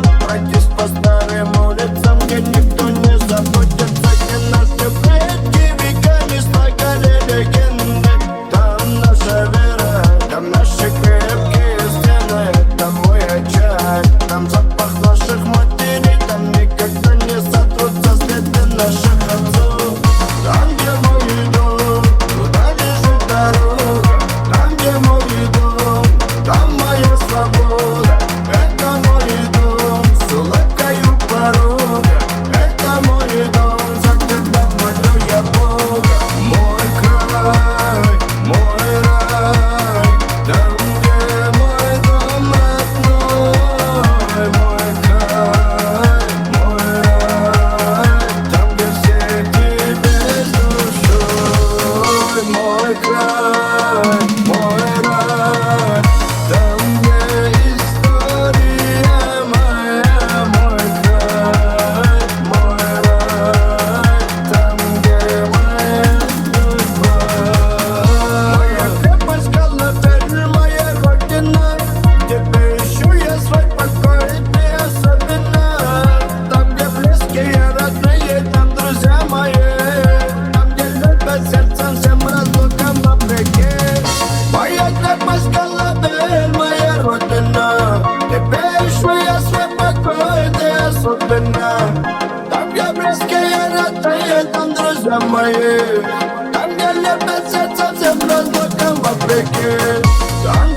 Пройтись по старым улицам, где никто не заботится, где наши предки веками слагали легенды. Там наша вера, там наши крепкие стены, там мой очаг, там запах наших матерей, там никогда не сотрутся следы наших отцов. Там, где мой дом, туда лежит дорога. Там, где мой дом, там моя свобода. Это мой дом, с улыбкой у порога. Это мой дом, за тебя молю я Бога. Мой край, мой рай, там, где мой дом родной. Мой край, мой рай, там, где все тебе с душой. Мой край, мой рай, там, где история моя. Мой край, мой рай, там, где моя судьба. Моя крепость колыбель, моя родина, где ищу я свой покой, ты особенно. Там, где близкие, родные, там друзья мои. Там, где любят сердцем всем разлукам вопреки. Моя крепость колыбель, моя родина, тебе ищу я свой покой, ты особенно. Там, где близкие, родные, там друзья мои. Там, где любят сердцем всем разлукам вопреки. Там,